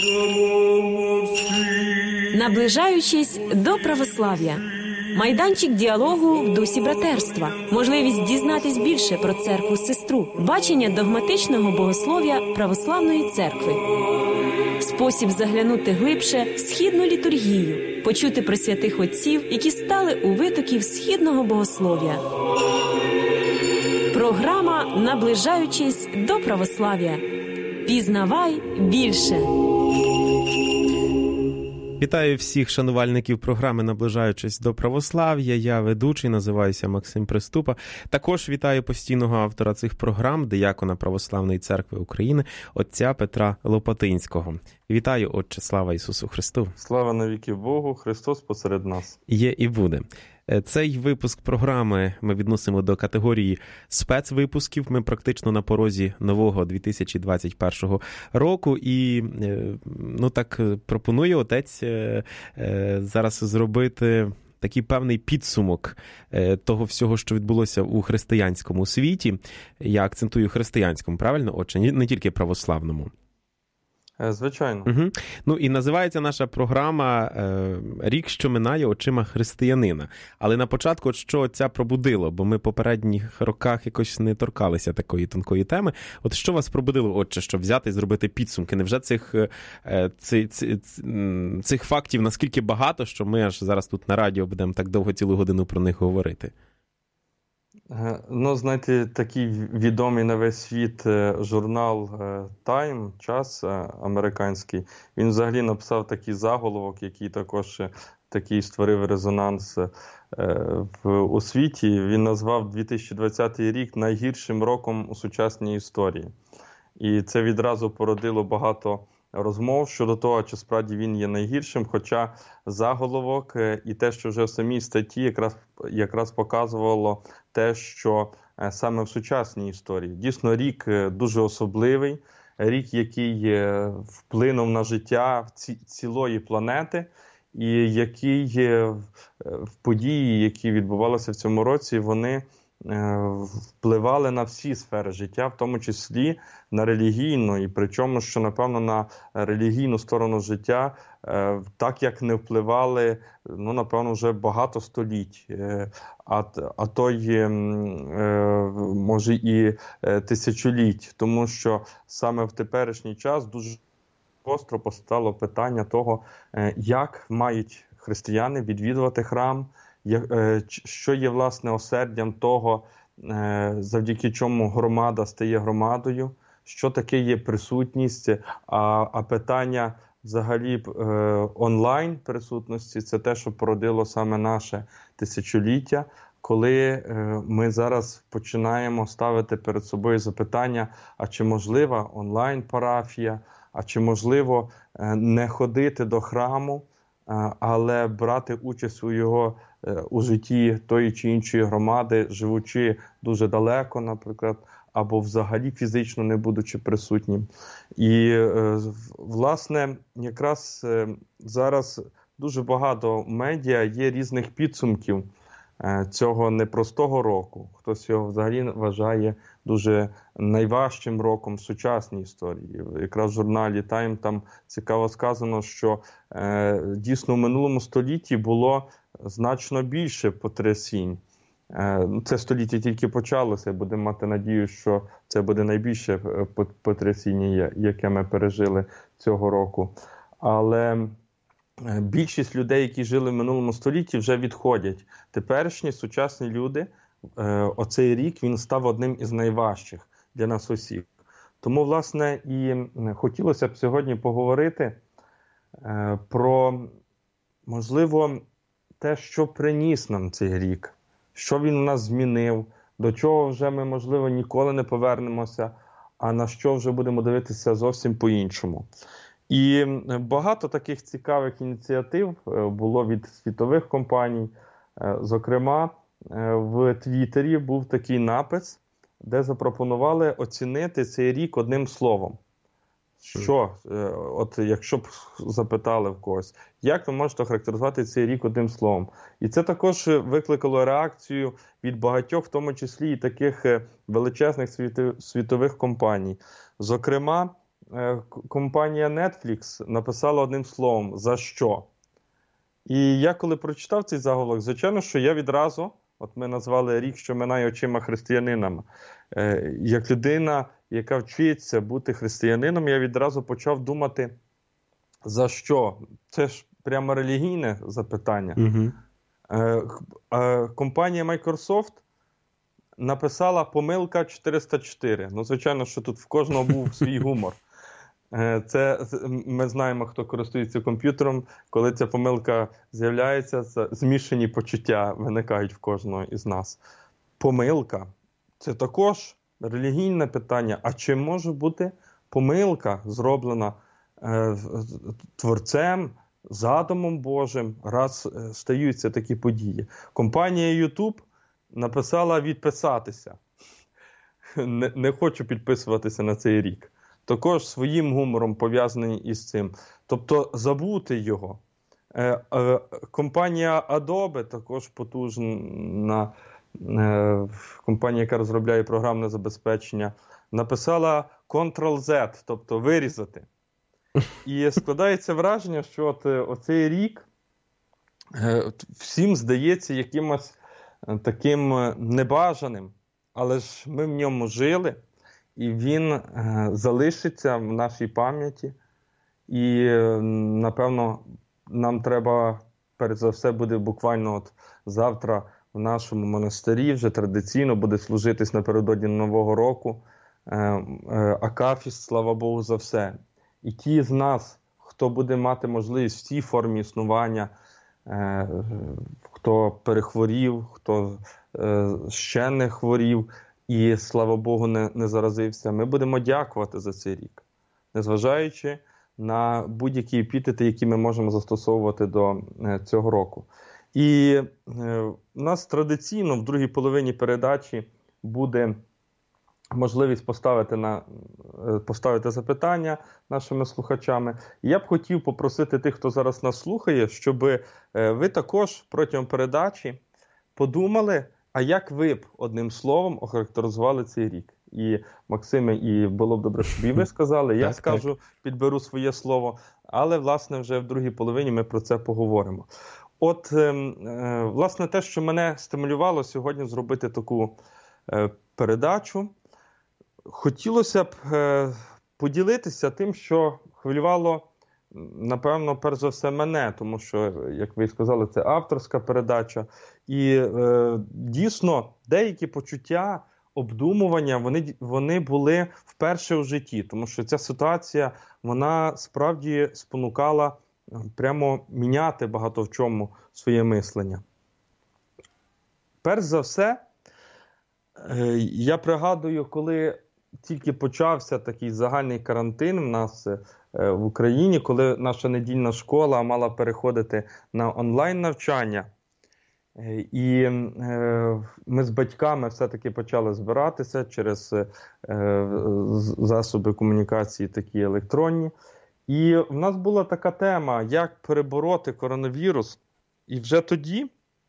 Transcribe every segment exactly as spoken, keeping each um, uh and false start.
Наближаючись до православ'я. Майданчик діалогу в дусі братерства. Можливість дізнатись більше про церкву-сестру. Бачення догматичного богослов'я православної церкви. Спосіб заглянути глибше в східну літургію. Почути про святих отців, які стали у витоків східного богослов'я. Програма «Наближаючись до православ'я». Пізнавай більше. Вітаю всіх шанувальників програми «Наближаючись до православ'я». Я ведучий, називаюся Максим Приступа. Також вітаю постійного автора цих програм, диякона Православної церкви України, отця Петра Лопатинського. Вітаю, отче, слава Ісусу Христу. Слава навіки Богу, Христос посеред нас. Є і буде. Цей випуск програми ми відносимо до категорії спецвипусків. Ми практично на порозі нового дві тисячі двадцять першого року. І, ну так, пропоную отець зараз зробити такий певний підсумок того всього, що відбулося у християнському світі. Я акцентую християнському, правильно, отче? Не тільки православному. Звичайно. Угу. Ну і називається наша програма «Рік, що минає очима християнина». Але на початку, от що отця пробудило, бо ми в попередніх роках якось не торкалися такої тонкої теми. От що вас пробудило, отче, щоб взяти і зробити підсумки? Невже цих, цих, цих, цих фактів наскільки багато, що ми аж зараз тут на радіо будемо так довго цілу годину про них говорити? Ну, знаєте, такий відомий на весь світ журнал Time, час американський, він взагалі написав такий заголовок, який також такий створив резонанс в, у світі. Він назвав дві тисячі двадцятий рік найгіршим роком у сучасній історії. І це відразу породило багато розмов щодо того, чи справді він є найгіршим, хоча заголовок і те, що вже в самій статті якраз, якраз показувало те, що саме в сучасній історії. Дійсно, рік дуже особливий, рік, який вплинув на життя цілої планети, і який в події, які відбувалися в цьому році, вони впливали на всі сфери життя, в тому числі на релігійну, і причому, що, напевно, на релігійну сторону життя, так як не впливали, ну, напевно, вже багато століть, а, а то й, може, і тисячоліть, тому що саме в теперішній час дуже гостро постало питання того, як мають християни відвідувати храм, що є, власне, осердям того, завдяки чому громада стає громадою, що таке є присутність, а, а питання взагалі онлайн присутності – це те, що породило саме наше тисячоліття, коли ми зараз починаємо ставити перед собою запитання, а чи можлива онлайн-парафія, а чи можливо не ходити до храму, але брати участь у його у житті тої чи іншої громади, живучи дуже далеко, наприклад, або взагалі фізично не будучи присутнім. І, власне, якраз зараз дуже багато медіа є різних підсумків цього непростого року. Хтось його взагалі вважає дуже найважчим роком в сучасній історії. Якраз в журналі Time там цікаво сказано, що е, дійсно в минулому столітті було значно більше потрясінь. Е, це століття тільки почалося, будемо мати надію, що це буде найбільше потрясіння, яке ми пережили цього року. Але більшість людей, які жили в минулому столітті, вже відходять. Теперішні сучасні люди, оцей рік, він став одним із найважчих для нас усіх. Тому, власне, і хотілося б сьогодні поговорити про, можливо, те, що приніс нам цей рік, що він у нас змінив, до чого вже ми, можливо, ніколи не повернемося, а на що вже будемо дивитися зовсім по-іншому. І багато таких цікавих ініціатив було від світових компаній. Зокрема, в Твіттері був такий напис, де запропонували оцінити цей рік одним словом. Що, от якщо б запитали в когось, як ви можете характеризувати цей рік одним словом? І це також викликало реакцію від багатьох, в тому числі і таких величезних світових компаній. Зокрема, компанія Netflix написала одним словом «За що?». І я коли прочитав цей заголовок, звичайно, що я відразу, от ми назвали рік, що минає очима християнинами, як людина, яка вчиться бути християнином, я відразу почав думати, за що? Це ж прямо релігійне запитання. Угу. Компанія Microsoft написала помилка чотириста чотири. Ну, звичайно, що тут в кожного був свій гумор. Це, ми знаємо, хто користується комп'ютером, коли ця помилка з'являється, це змішані почуття виникають в кожного із нас. Помилка – це також релігійне питання. А чи може бути помилка, зроблена е, Творцем, задумом Божим, раз е, стаються такі події? Компанія YouTube написала відписатися. Не, не хочу підписуватися на цей рік. Також своїм гумором пов'язаний із цим. Тобто забути його. Е, е, компанія Adobe, також потужна е, компанія, яка розробляє програмне забезпечення, написала контрол-зет, тобто вирізати. І складається враження, що от, оцей рік е, всім здається якимось таким небажаним, але ж ми в ньому жили. І він е, залишиться в нашій пам'яті. І, е, напевно, нам треба, перш за все, буде буквально от завтра в нашому монастирі, вже традиційно буде служитись напередодні Нового року е, е, Акафіст, слава Богу, за все. І ті з нас, хто буде мати можливість в цій формі існування, е, хто перехворів, хто е, ще не хворів, і, слава Богу, не, не заразився. Ми будемо дякувати за цей рік, незважаючи на будь-які епітети, які ми можемо застосовувати до е, цього року. І е, у нас традиційно в другій половині передачі буде можливість поставити, на, е, поставити запитання нашими слухачами. І я б хотів попросити тих, хто зараз нас слухає, щоб е, ви також протягом передачі подумали, а як ви б, одним словом, охарактеризували цей рік? І, Максиме, і було б добре, щоб і ви сказали, я так, скажу, так. підберу своє слово, але, власне, вже в другій половині ми про це поговоримо. От, е, е, власне, те, що мене стимулювало сьогодні зробити таку е, передачу, хотілося б е, поділитися тим, що хвилювало, напевно, перш за все мене, тому що, як ви сказали, це авторська передача. І е, дійсно, деякі почуття, обдумування, вони, вони були вперше у житті, тому що ця ситуація, вона справді спонукала прямо міняти багато в чому своє мислення. Перш за все, е, я пригадую, коли тільки почався такий загальний карантин в нас в Україні, коли наша недільна школа мала переходити на онлайн-навчання. І ми з батьками все-таки почали збиратися через засоби комунікації такі електронні. І в нас була така тема, як перебороти коронавірус. І вже тоді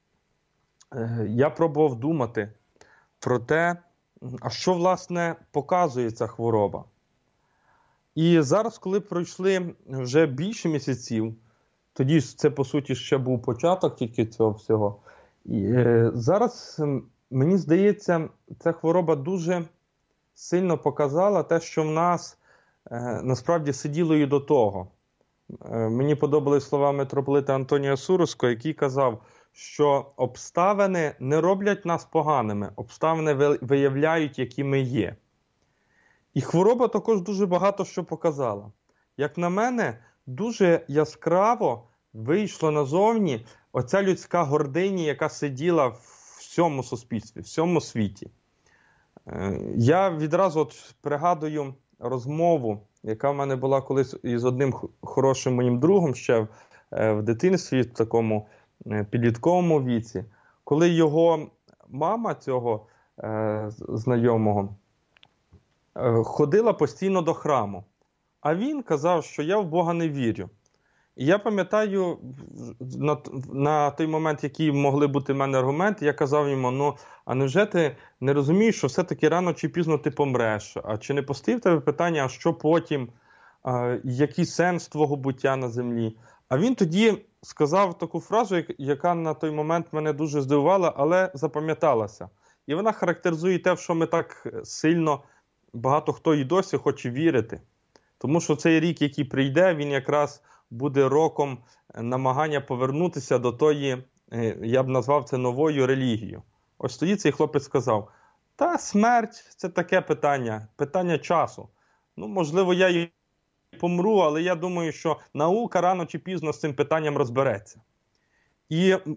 я пробував думати про те, а що, власне, показує ця хвороба. І зараз, коли пройшли вже більше місяців, тоді це, по суті, ще був початок тільки цього всього. І е, зараз, мені здається, ця хвороба дуже сильно показала те, що в нас е, насправді сиділо і до того. Е, мені подобались слова митрополита Антонія Суровського, який казав, що обставини не роблять нас поганими, обставини виявляють, які ми є. І хвороба також дуже багато що показала. Як на мене, дуже яскраво вийшла назовні оця людська гординя, яка сиділа в всьому суспільстві, в всьому світі. Я відразу от пригадую розмову, яка в мене була колись із одним хорошим моїм другом ще в дитинстві, в такому підлітковому віці, коли його мама цього е, знайомого е, ходила постійно до храму. А він казав, що я в Бога не вірю. І я пам'ятаю, на, на той момент, які могли бути в мене аргументи, я казав йому, ну, а невже ти не розумієш, що все-таки рано чи пізно ти помреш? А чи не постає в тебе питання, а що потім? який сенс твого буття на землі. А він тоді сказав таку фразу, яка на той момент мене дуже здивувала, але запам'яталася. І вона характеризує те, в що ми так сильно, багато хто і досі хоче вірити. Тому що цей рік, який прийде, він якраз буде роком намагання повернутися до тої, я б назвав це новою релігією. Ось тоді цей хлопець сказав, та смерть – це таке питання, питання часу. Ну, можливо, я і помру, але я думаю, що наука рано чи пізно з цим питанням розбереться. І в,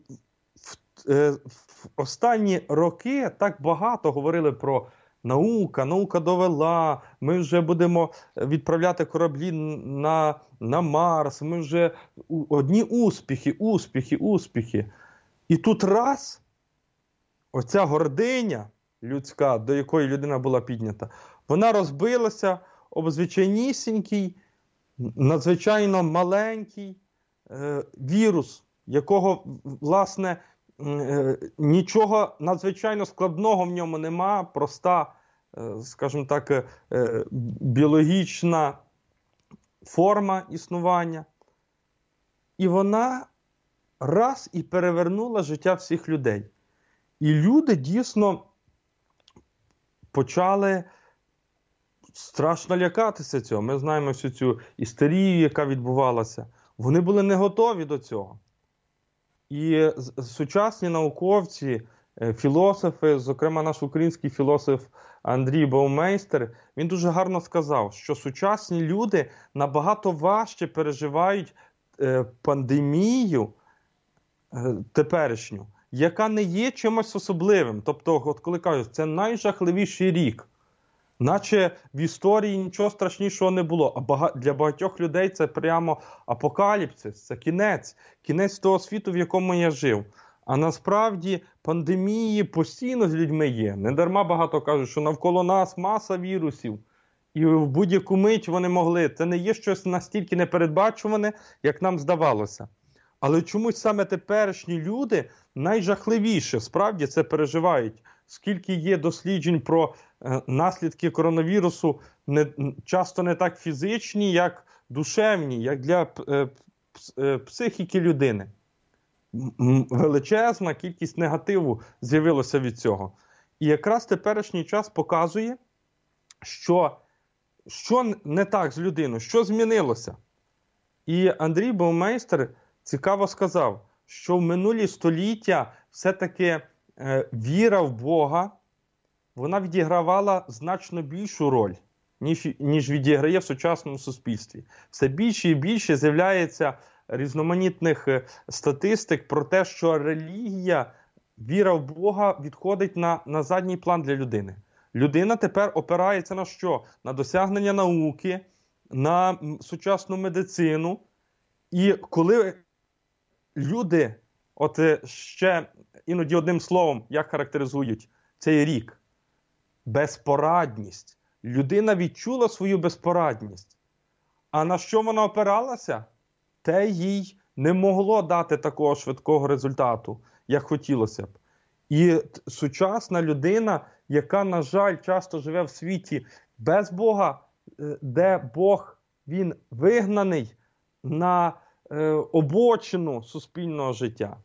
в останні роки так багато говорили про наука, наука довела, ми вже будемо відправляти кораблі на, на Марс, ми вже одні успіхи, успіхи, успіхи. І тут раз, оця гординя людська, до якої людина була піднята, вона розбилася об звичайнісінький, надзвичайно маленький е, вірус, якого, власне, е, нічого надзвичайно складного в ньому нема, проста, е, скажімо так, е, біологічна форма існування. І вона раз і перевернула життя всіх людей. І люди дійсно почали страшно лякатися цього. Ми знаємо всю цю істерію, яка відбувалася. Вони були не готові до цього. І сучасні науковці, філософи, зокрема наш український філософ Андрій Баумейстер, він дуже гарно сказав, що сучасні люди набагато важче переживають пандемію теперішню, яка не є чимось особливим. Тобто, от коли кажуть, це найжахливіший рік, наче в історії нічого страшнішого не було. А бага... для багатьох людей це прямо апокаліпсис, це кінець, кінець того світу, в якому я жив. А насправді пандемії постійно з людьми є. Недарма багато кажуть, що навколо нас маса вірусів. І в будь-яку мить вони могли. Це не є щось настільки непередбачуване, як нам здавалося. Але чомусь саме теперішні люди найжахливіше справді це переживають. Скільки є досліджень про е, наслідки коронавірусу, не, часто не так фізичні, як душевні, як для е, е, психіки людини. М- величезна кількість негативу з'явилося від цього. І якраз теперішній час показує, що, що не так з людиною, що змінилося. І Андрій Баумейстер цікаво сказав, що в минулі століття все-таки е, віра в Бога, вона відігравала значно більшу роль, ніж, ніж відіграє в сучасному суспільстві. Все більше і більше з'являється різноманітних статистик про те, що релігія, віра в Бога відходить на, на задній план для людини. Людина тепер опирається на що? На досягнення науки, на сучасну медицину. І коли люди, от ще іноді одним словом, як характеризують цей рік, безпорадність. Людина відчула свою безпорадність. А на що вона опиралася? Те їй не могло дати такого швидкого результату, як хотілося б. І сучасна людина, яка, на жаль, часто живе в світі без Бога, де Бог, він вигнаний на е, обочину суспільного життя,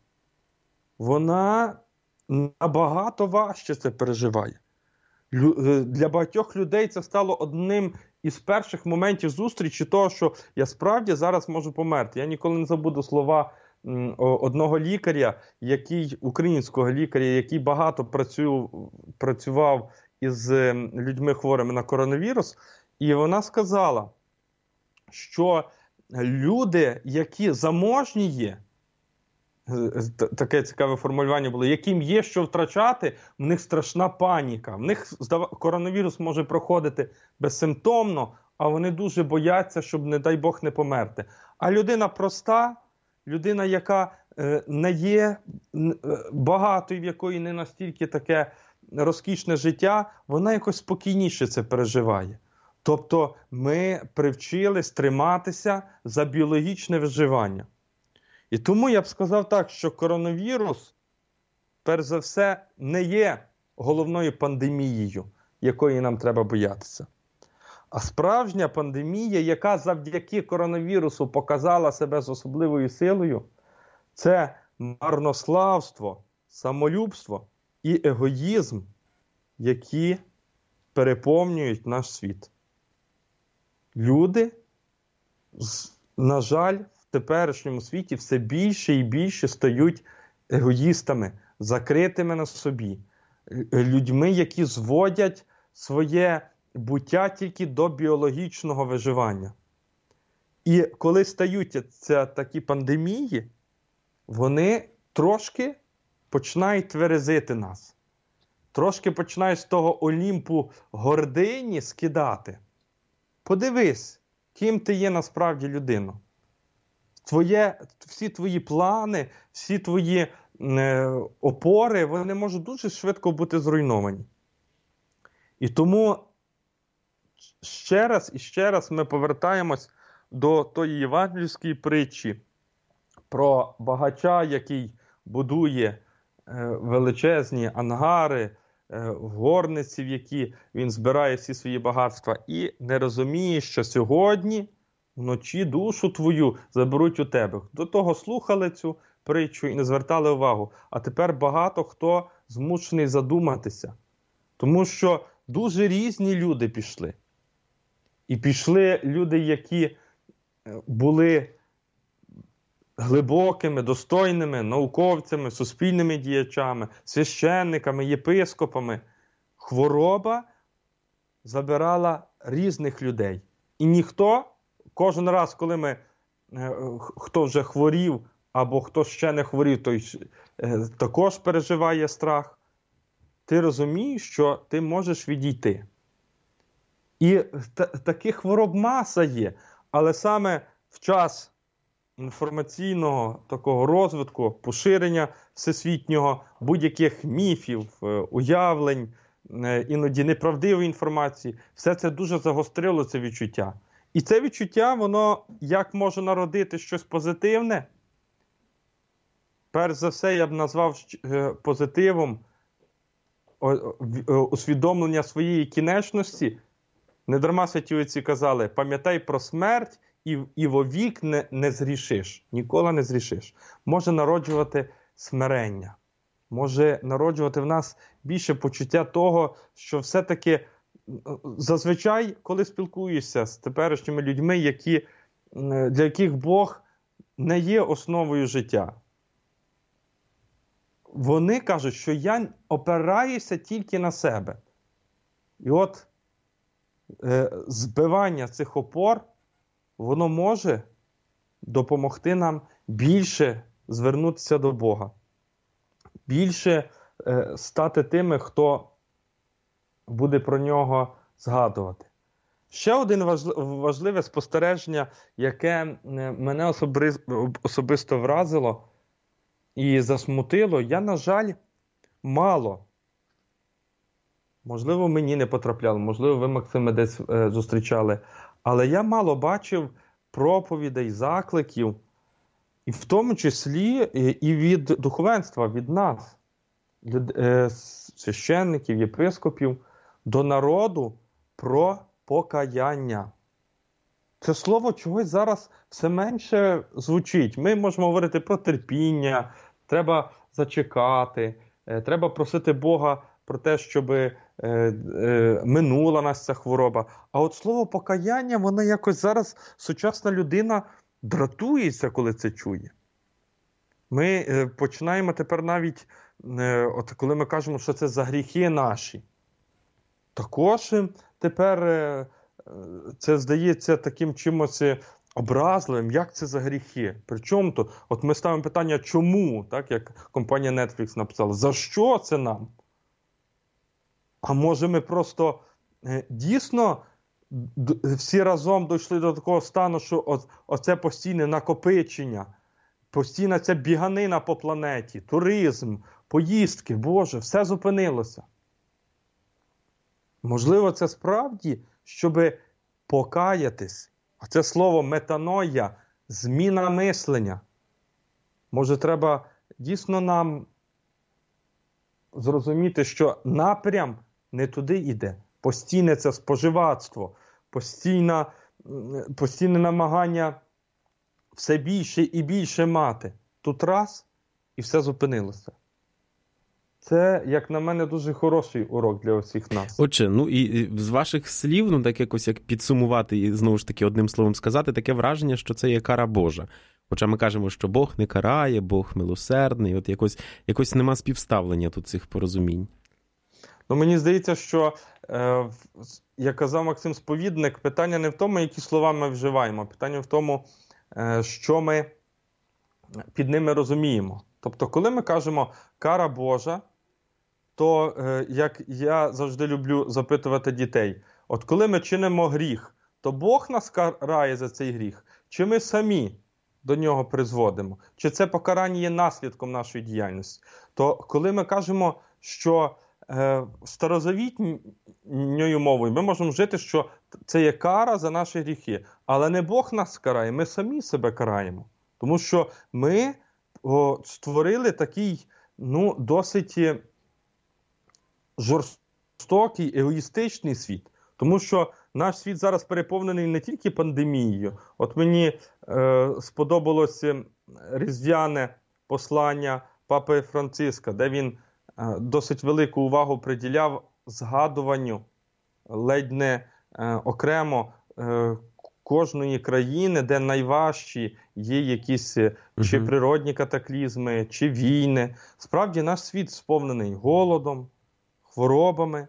вона набагато важче це переживає. Лю, для багатьох людей це стало одним із перших моментів зустрічі того, що я справді зараз можу померти. Я ніколи не забуду слова м, одного лікаря, який, українського лікаря, який багато працю, працював із людьми хворими на коронавірус, і вона сказала, що люди, які заможні є, таке цікаве формулювання було, яким є що втрачати, в них страшна паніка. В них коронавірус може проходити безсимптомно, а вони дуже бояться, щоб, не дай Бог, не померти. А людина проста, людина, яка не є багатою, в якої не настільки таке розкішне життя, вона якось спокійніше це переживає. Тобто ми привчились триматися за біологічне виживання. І тому я б сказав так, що коронавірус, перш за все, не є головною пандемією, якої нам треба боятися. А справжня пандемія, яка завдяки коронавірусу показала себе з особливою силою, це марнославство, самолюбство і егоїзм, які переповнюють наш світ. Люди, на жаль, в теперішньому світі все більше і більше стають егоїстами, закритими на собі, людьми, які зводять своє буття тільки до біологічного виживання. І коли стаються такі пандемії, вони трошки починають тверезити нас. Трошки починають з того Олімпу гордині скидати. Подивись, ким ти є насправді людина. Твоє, всі твої плани, всі твої е, опори, вони можуть дуже швидко бути зруйновані. І тому ще раз і ще раз ми повертаємось до тої євангельської притчі про багача, який будує е, величезні ангари, е, в горниці, в які він збирає всі свої багатства, і не розуміє, що сьогодні вночі душу твою заберуть у тебе. До того слухали цю притчу і не звертали увагу. А тепер багато хто змушений задуматися. Тому що дуже різні люди пішли. І пішли люди, які були глибокими, достойними науковцями, суспільними діячами, священниками, єпископами. Хвороба забирала різних людей. І ніхто, кожен раз, коли ми, хто вже хворів, або хто ще не хворів, той також переживає страх, ти розумієш, що ти можеш відійти. І та, таких хвороб маса є, але саме в час інформаційного такого розвитку, поширення всесвітнього, будь-яких міфів, уявлень, іноді неправдивої інформації, все це дуже загострило це відчуття. І це відчуття, воно як може народити щось позитивне? Перш за все, я б назвав позитивом усвідомлення своєї кінечності. Недарма святі отці казали, пам'ятай про смерть і, і вовік не, не зрішиш, ніколи не зрішиш. Може народжувати смирення, може народжувати в нас більше почуття того, що все-таки зазвичай, коли спілкуєшся з теперішніми людьми, які, для яких Бог не є основою життя, вони кажуть, що я опираюся тільки на себе. І от е, збивання цих опор, воно може допомогти нам більше звернутися до Бога. Більше е, стати тими, хто буде про нього згадувати. Ще один важливе спостереження, яке мене особисто вразило і засмутило, я, на жаль, мало, можливо, мені не потрапляло, можливо, ви, Максиме, десь е, зустрічали, але я мало бачив проповідей, закликів, і в тому числі і від духовенства, від нас, від е, священників, єпископів, до народу про покаяння. Це слово чогось зараз все менше звучить. Ми можемо говорити про терпіння, треба зачекати, треба просити Бога про те, щоб е, е, минула нас ця хвороба. А от слово покаяння, воно якось зараз сучасна людина дратується, коли це чує. Ми е, починаємо тепер навіть, е, от коли ми кажемо, що це за гріхи наші, також тепер е, це здається таким чимось образливим. Як це за гріхи? Причому то? От ми ставимо питання, чому? Так, як компанія Netflix написала. За що це нам? А може ми просто е, дійсно всі разом дійшли до такого стану, що о, оце постійне накопичення, постійна ця біганина по планеті, туризм, поїздки, Боже, все зупинилося. Можливо, це справді, щоб покаятись. А це слово метаноя, зміна мислення. Може, треба дійсно нам зрозуміти, що напрям не туди йде. Постійне це споживацтво, постійна, постійне намагання все більше і більше мати. Тут раз, і все зупинилося. Це, як на мене, дуже хороший урок для усіх нас. Отже, ну і з ваших слів, ну так якось як підсумувати і знову ж таки одним словом сказати, таке враження, що це є кара Божа. Хоча ми кажемо, що Бог не карає, Бог милосердний, от якось, якось нема співставлення тут цих порозумінь. Ну, мені здається, що, е, як казав Максим Сповідник, питання не в тому, які слова ми вживаємо, питання в тому, е, що ми під ними розуміємо. Тобто, коли ми кажемо «кара Божа», то, е, як я завжди люблю запитувати дітей, от коли ми чинимо гріх, то Бог нас карає за цей гріх, чи ми самі до нього призводимо? Чи це покарання є наслідком нашої діяльності? То коли ми кажемо, що е, старозавітньою мовою ми можемо вжити, що це є кара за наші гріхи, але не Бог нас карає, ми самі себе караємо. Тому що ми о, створили такий, ну, досить жорстокий, егоїстичний світ. Тому що наш світ зараз переповнений не тільки пандемією. От мені е, сподобалося різдвяне послання Папи Франциска, де він е, досить велику увагу приділяв згадуванню ледь не е, окремо е, кожної країни, де найважчі є якісь uh-huh. чи природні катаклізми, чи війни. Справді наш світ сповнений голодом, хворобами,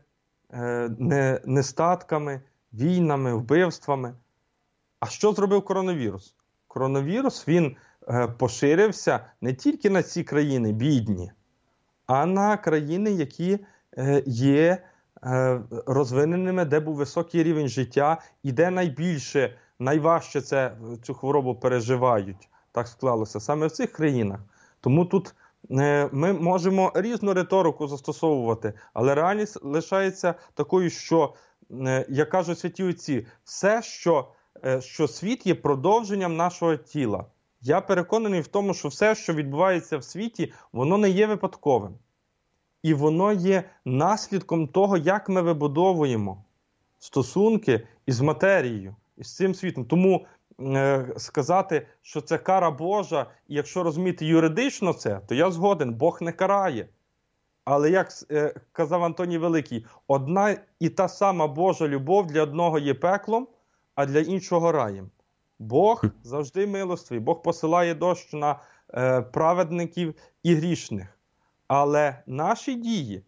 е, нестатками, війнами, вбивствами. А що зробив коронавірус? Коронавірус, він е, поширився не тільки на ці країни бідні, а на країни, які е, є е, розвиненими, де був високий рівень життя і де найбільше, найважче це, цю хворобу переживають. Так склалося саме в цих країнах. Тому тут е, ми можемо різну риторику застосовувати, але реальність лишається такою, що, е, як кажуть святі отці, все, що, е, що світ є продовженням нашого тіла. Я переконаний в тому, що все, що відбувається в світі, воно не є випадковим. І воно є наслідком того, як ми вибудовуємо стосунки із матерією, із цим світом. Тому е, сказати, що це кара Божа, і якщо розуміти юридично це, то я згоден, Бог не карає. Але, як е, казав Антоній Великий, одна і та сама Божа любов для одного є пеклом, а для іншого раєм. Бог завжди милостивий, Бог посилає дощ на е, праведників і грішних. Але наші дії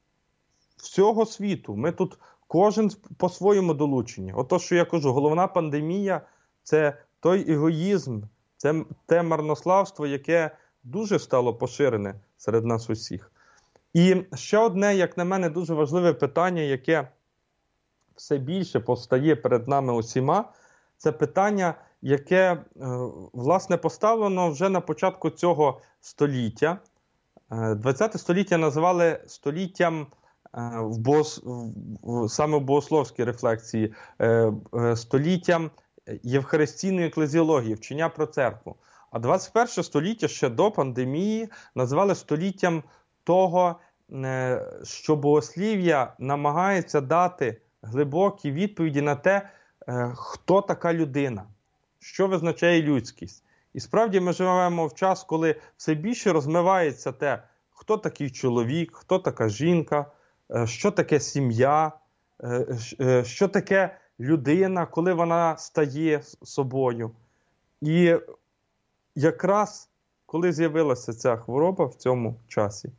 всього світу, ми тут кожен по-своєму долучені. Ото, що я кажу, головна пандемія – це той егоїзм, це те марнославство, яке дуже стало поширене серед нас усіх. І ще одне, як на мене, дуже важливе питання, яке все більше постає перед нами усіма, це питання, яке, власне, поставлено вже на початку цього століття. ХХ століття називали століттям в богос... саме в богословській рефлексії, століттям євхаристійної еклезіології, вчення про церкву. А двадцять перше століття ще до пандемії називали століттям того, що богослів'я намагається дати глибокі відповіді на те, хто така людина, що визначає людськість. І справді ми живемо в час, коли все більше розмивається те, хто такий чоловік, хто така жінка, що таке сім'я, що таке людина, коли вона стає собою. І якраз коли з'явилася ця хвороба в цьому часі,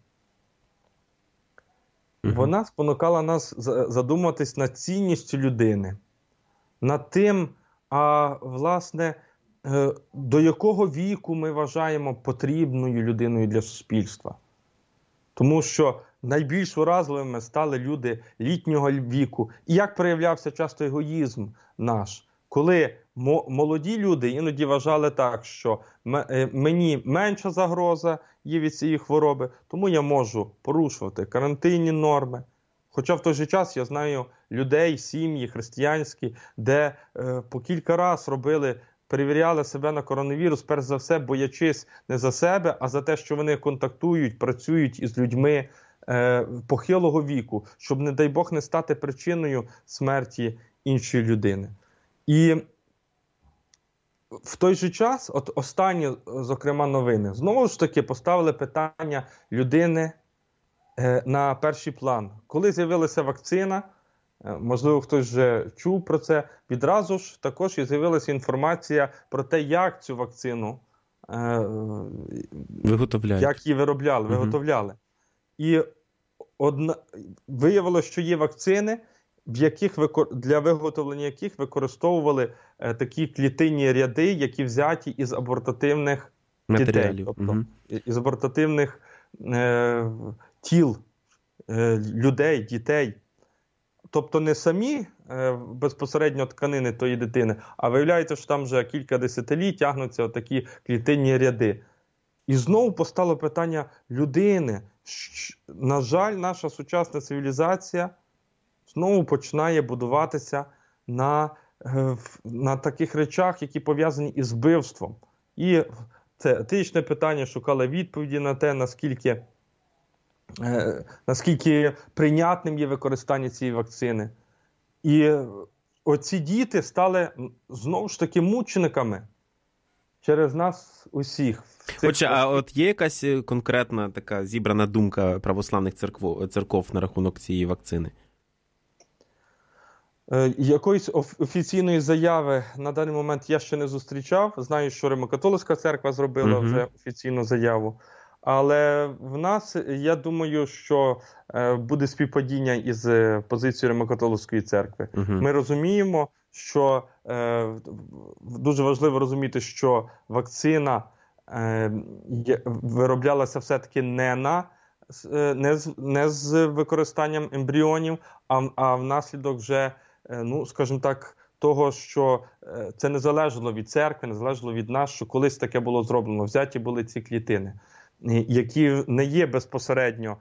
вона спонукала нас задуматись над цінністю людини, над тим, а, власне, до якого віку ми вважаємо потрібною людиною для суспільства. Тому що найбільш уразливими стали люди літнього віку. І як проявлявся часто егоїзм наш, коли молоді люди іноді вважали так, що мені менша загроза є від цієї хвороби, тому я можу порушувати карантинні норми. Хоча в той же час я знаю людей, сім'ї християнські, де е, по кілька разів робили, перевіряли себе на коронавірус, перш за все, боячись не за себе, а за те, що вони контактують, працюють із людьми е, похилого віку, щоб, не дай Бог, не стати причиною смерті іншої людини. І в той же час, от останні, зокрема, новини, знову ж таки поставили питання людини е, на перший план. Коли з'явилася вакцина, е, можливо, хтось вже чув про це, відразу ж також і з'явилася інформація про те, як цю вакцину е, виготовляють. Як її виробляли, угу. виготовляли. І одна... виявилося, що є вакцини, в яких для виготовлення яких використовували е, такі клітинні ряди, які взяті із абортативних матеріалів, дітей, тобто угу. із абортативних е, тіл е, людей, дітей. Тобто не самі е, безпосередньо тканини тої дитини, а виявляється, що там вже кілька десятиліть тягнуться такі клітинні ряди. І знову постало питання людини. На жаль, наша сучасна цивілізація знову починає будуватися на, на таких речах, які пов'язані із вбивством. І це етичне питання шукало відповіді на те, наскільки, е, наскільки прийнятним є використання цієї вакцини. І оці діти стали знову ж таки мучениками через нас усіх. Отже, а от є якась конкретна така зібрана думка православних церков, церков на рахунок цієї вакцини? Якоїсь офіційної заяви на даний момент я ще не зустрічав. Знаю, що Римо-католицька церква зробила угу. вже офіційну заяву. Але в нас, я думаю, що буде співпадіння із позицією Римо-католицької церкви. Угу. Ми розуміємо, що е, дуже важливо розуміти, що вакцина е, вироблялася все-таки не на не з, не з використанням ембріонів, а, а внаслідок вже, ну, скажімо так, того, що це не залежало від церкви, не залежало від нас, що колись таке було зроблено. Взяті були ці клітини, які не є безпосередньо,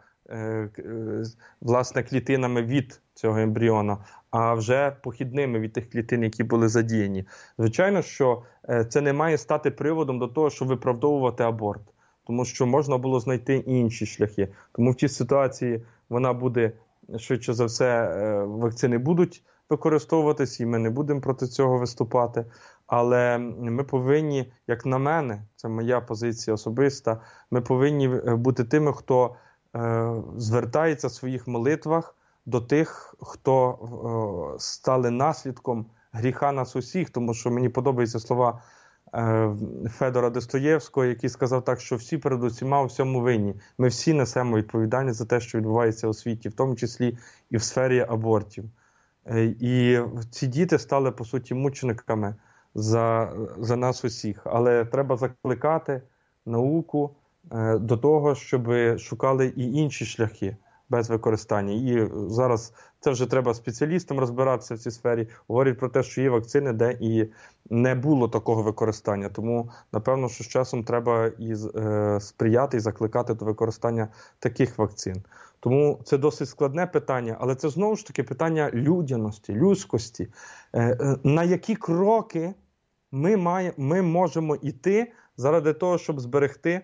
власне, клітинами від цього ембріона, а вже похідними від тих клітин, які були задіяні. Звичайно, що це не має стати приводом до того, щоб виправдовувати аборт. Тому що можна було знайти інші шляхи. Тому в тій ситуації вона буде, швидше за все, вакцини будуть використовуватись, і ми не будемо проти цього виступати. Але ми повинні, як на мене, це моя позиція особиста, ми повинні бути тими, хто е, звертається в своїх молитвах до тих, хто е, стали наслідком гріха нас усіх. Тому що мені подобаються слова Федора Достоєвського, який сказав так, що всі перед усіма у всьому винні. Ми всі несемо відповідальність за те, що відбувається у світі, в тому числі і в сфері абортів. І ці діти стали, по суті, мучениками за, за нас усіх. Але треба закликати науку до того, щоб шукали і інші шляхи без використання. І зараз це вже треба спеціалістам розбиратися в цій сфері. Говорять про те, що є вакцини, де і не було такого використання. Тому, напевно, що з часом треба і е, сприяти і закликати до використання таких вакцин. Тому це досить складне питання, але це знову ж таки питання людяності, людськості. Е, е, на які кроки ми, має, ми можемо йти заради того, щоб зберегти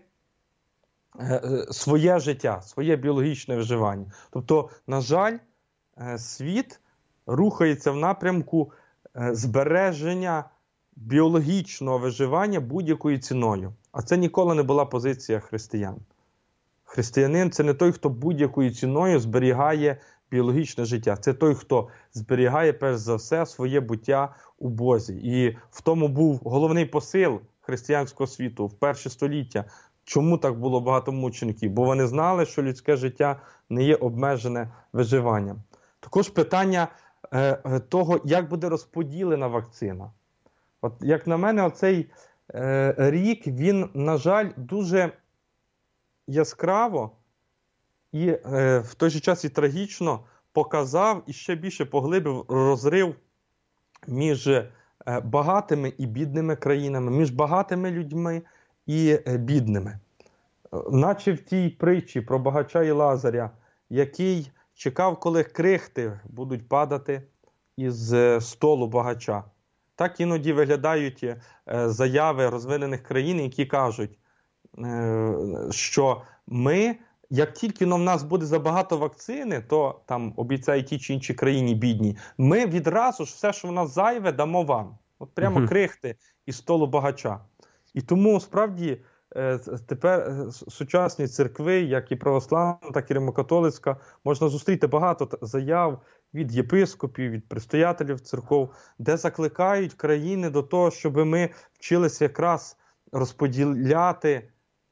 своє життя, своє біологічне виживання. Тобто, на жаль, світ рухається в напрямку збереження біологічного виживання будь-якою ціною. А це ніколи не була позиція християн. Християнин – це не той, хто будь-якою ціною зберігає біологічне життя. Це той, хто зберігає, перш за все, своє буття у Бозі. І в тому був головний посил християнського світу в перше століття. Чому так було багато мучеників? Бо вони знали, що людське життя не є обмежене виживанням. Також питання е, того, як буде розподілена вакцина. От, як на мене, оцей е, рік, він, на жаль, дуже яскраво і е, в той же час і трагічно показав і ще більше поглибив розрив між е, багатими і бідними країнами, між багатими людьми і бідними. Наче в тій притчі про багача і Лазаря, який чекав, коли крихти будуть падати із столу багача. Так іноді виглядають заяви розвинених країн, які кажуть, що ми як тільки в нас буде забагато вакцини, то там обіцяють ті чи інші країні бідні, ми відразу ж все, що в нас зайве, дамо вам. От прямо uh-huh. крихти із столу багача. І тому, справді, тепер сучасні церкви, як і православна, так і римокатолицька, можна зустріти багато заяв від єпископів, від предстоятелів церков, де закликають країни до того, щоб ми вчилися якраз розподіляти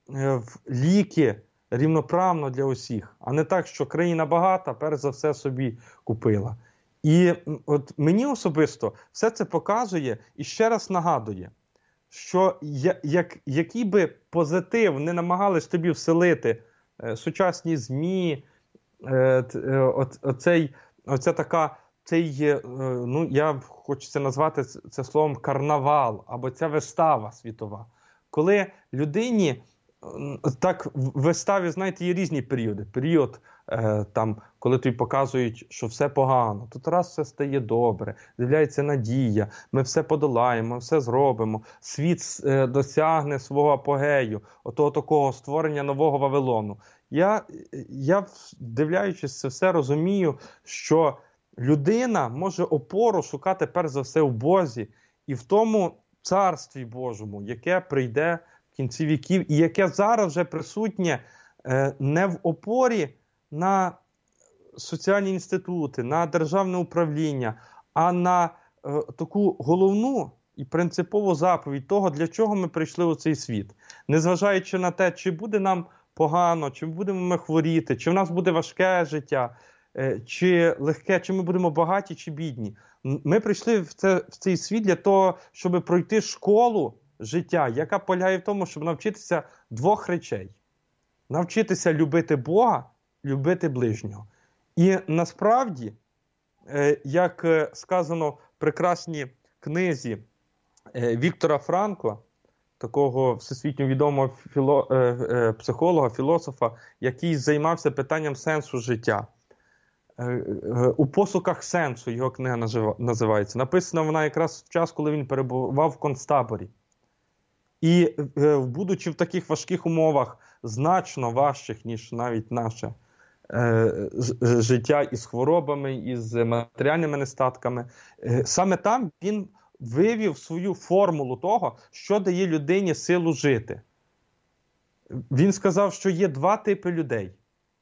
ліки рівноправно для усіх, а не так, що країна багата, перш за все собі купила. І от мені особисто все це показує і ще раз нагадує, що як, який би позитив не намагались тобі вселити е, сучасні ЗМІ, е, е, от, оцей, оця така, цей, е, ну, я хочу це назвати це словом карнавал, або ця вистава світова. Коли людині, так в виставі, знаєте, є різні періоди. Період, е, там, коли тобі показують, що все погано, тут раз все стає добре, з'являється надія, ми все подолаємо, все зробимо, світ е, досягне свого апогею, отого такого створення нового Вавилону. Я, я, дивлячись це все, розумію, що людина може опору шукати перш за все в Бозі і в тому Царстві Божому, яке прийде в кінці віків, і яке зараз вже присутнє е, не в опорі на соціальні інститути, на державне управління, а на е, таку головну і принципову заповідь того, для чого ми прийшли у цей світ. Незважаючи на те, чи буде нам погано, чи будемо ми хворіти, чи в нас буде важке життя, е, чи легке, чи ми будемо багаті, чи бідні. Ми прийшли в, це, в цей світ для того, щоб пройти школу життя, яка полягає в тому, щоб навчитися двох речей. Навчитися любити Бога, любити ближнього. І насправді, як сказано в прекрасній книзі Віктора Франкла, такого всесвітньо відомого філо... психолога, філософа, який займався питанням сенсу життя. «У пошуках сенсу» його книга називається. Написана вона якраз в час, коли він перебував в концтаборі. І, будучи в таких важких умовах, значно важчих, ніж навіть наше е, життя із хворобами, із матеріальними нестатками, е, саме там він вивів свою формулу того, що дає людині силу жити. Він сказав, що є два типи людей.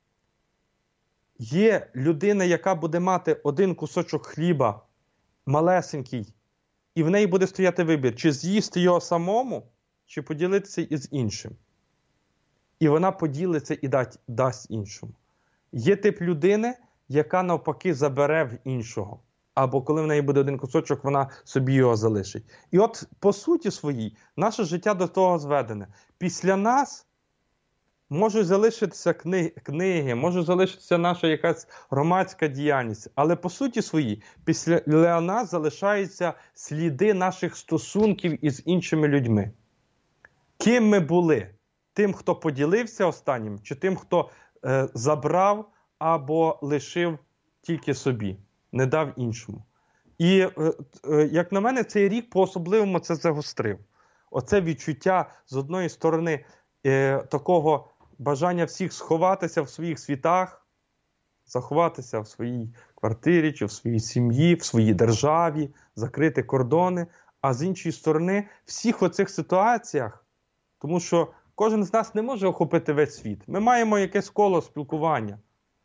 Є людина, яка буде мати один кусочок хліба, малесенький, і в неї буде стояти вибір, чи з'їсти його самому, чи поділитися із іншим. І вона поділиться і дасть, дасть іншому. Є тип людини, яка навпаки забере в іншого. Або коли в неї буде один кусочок, вона собі його залишить. І от по суті своїй, наше життя до того зведене. Після нас можуть залишитися книги, книги, може залишитися наша якась громадська діяльність. Але по суті своїй, після нас залишаються сліди наших стосунків із іншими людьми. Ким ми були? Тим, хто поділився останнім, чи тим, хто е, забрав або лишив тільки собі, не дав іншому? І, е, е, як на мене, цей рік по-особливому це загострив. Оце відчуття, з одної сторони, е, такого бажання всіх сховатися в своїх світах, заховатися в своїй квартирі, чи в своїй сім'ї, в своїй державі, закрити кордони, а з іншої сторони, всіх оцих ситуаціях, тому що кожен з нас не може охопити весь світ. Ми маємо якесь коло спілкування.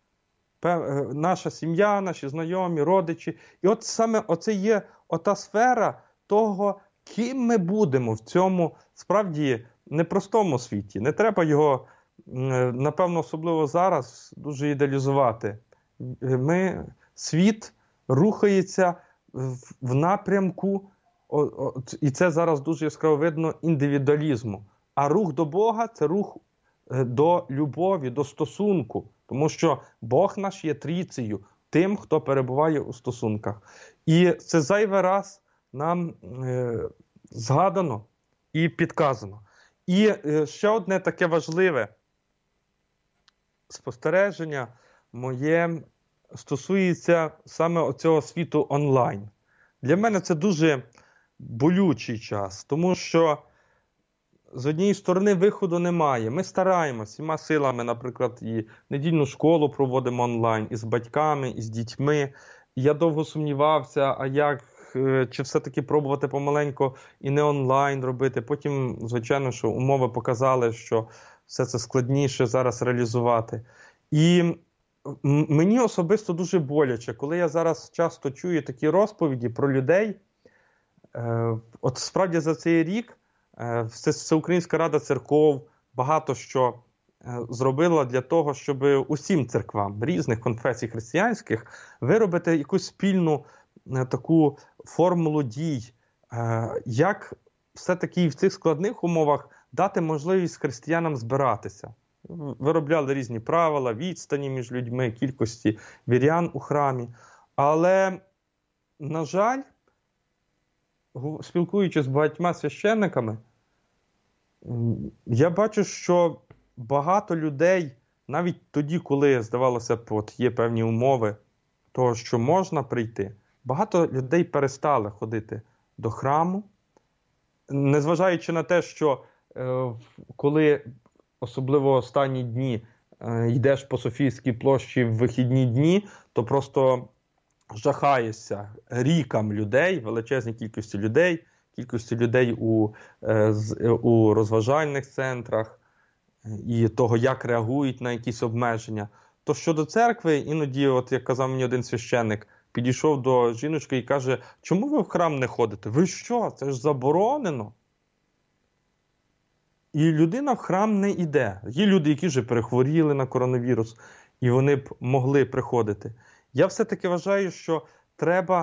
Наша сім'я, наші знайомі, родичі. І от саме оце є ота сфера того, ким ми будемо в цьому, справді, непростому світі. Не треба його, напевно, особливо зараз, дуже ідеалізувати. Ми, світ рухається в напрямку, і це зараз дуже яскраво видно, індивідуалізму. А рух до Бога – це рух до любові, до стосунку. Тому що Бог наш є трійцею, тим, хто перебуває у стосунках. І це зайвий раз нам е, згадано і підказано. І е, ще одне таке важливе спостереження моє стосується саме оцього світу онлайн. Для мене це дуже болючий час, тому що з однієї сторони виходу немає. Ми стараємося всіма силами, наприклад, і недільну школу проводимо онлайн, і з батьками, і з дітьми. І я довго сумнівався, а як, чи все-таки пробувати помаленько і не онлайн робити. Потім, звичайно, що умови показали, що все це складніше зараз реалізувати. І мені особисто дуже боляче, коли я зараз часто чую такі розповіді про людей. От справді за цей рік Всеукраїнська Рада Церков багато що зробила для того, щоб усім церквам різних конфесій християнських виробити якусь спільну таку формулу дій, як все-таки в цих складних умовах дати можливість християнам збиратися. Виробляли різні правила, відстані між людьми, кількості вірян у храмі. Але, на жаль, спілкуючись з багатьма священниками, я бачу, що багато людей, навіть тоді, коли, здавалося б, от є певні умови того, що можна прийти, багато людей перестали ходити до храму, незважаючи на те, що е, коли, особливо останні дні, е, йдеш по Софійській площі в вихідні дні, то просто жахаєшся рікам людей, величезній кількості людей, кількості людей у, е, з, у розважальних центрах і того, як реагують на якісь обмеження. То щодо церкви, іноді, от як казав мені один священник, підійшов до жіночки і каже: чому ви в храм не ходите? Ви що? Це ж заборонено. І людина в храм не йде. Є люди, які вже перехворіли на коронавірус, і вони б могли приходити. Я все-таки вважаю, що треба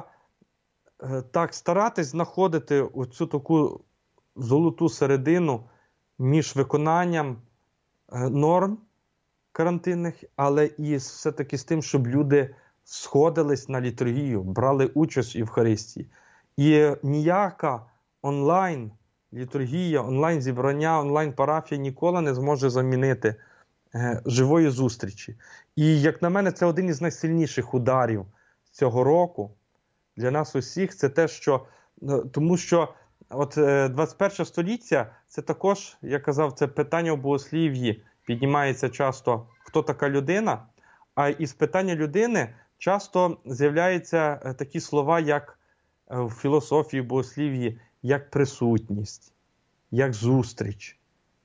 е, так старатись знаходити оцю таку золоту середину між виконанням е, норм карантинних, але і все-таки з тим, щоб люди сходились на літургію, брали участь в Євхаристії. І ніяка онлайн-літургія, онлайн-зібрання, онлайн-парафія ніколи не зможе замінити е, живої зустрічі. І, як на мене, це один із найсильніших ударів цього року для нас усіх. Це те, що, тому що от е, двадцять перше століття, це також, я казав, це питання в богослів'ї піднімається часто, хто така людина, а із питання людини часто з'являються такі слова, як в філософії, в богослів'ї, як присутність, як зустріч,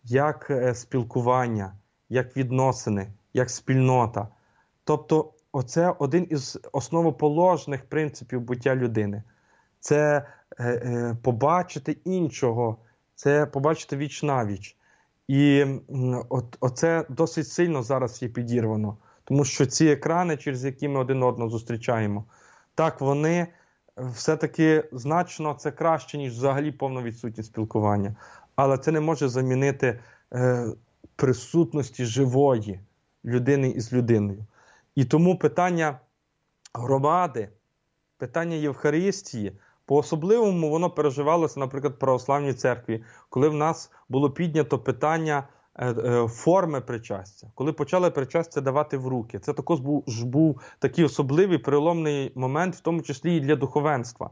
як спілкування, як відносини, як спільнота. Тобто оце один із основоположних принципів буття людини. Це е, е, побачити іншого, це побачити віч-навіч. І от, оце досить сильно зараз є підірвано. Тому що ці екрани, через які ми один одного зустрічаємо, так, вони все-таки значно це краще, ніж взагалі повна відсутність спілкування. Але це не може замінити е, присутності живої людини із людиною. І тому питання громади, питання Євхаристії, по-особливому воно переживалося, наприклад, в православній церкві, коли в нас було піднято питання е, е, форми причастя, коли почали причастя давати в руки. Це також був, був такий особливий переломний момент, в тому числі і для духовенства.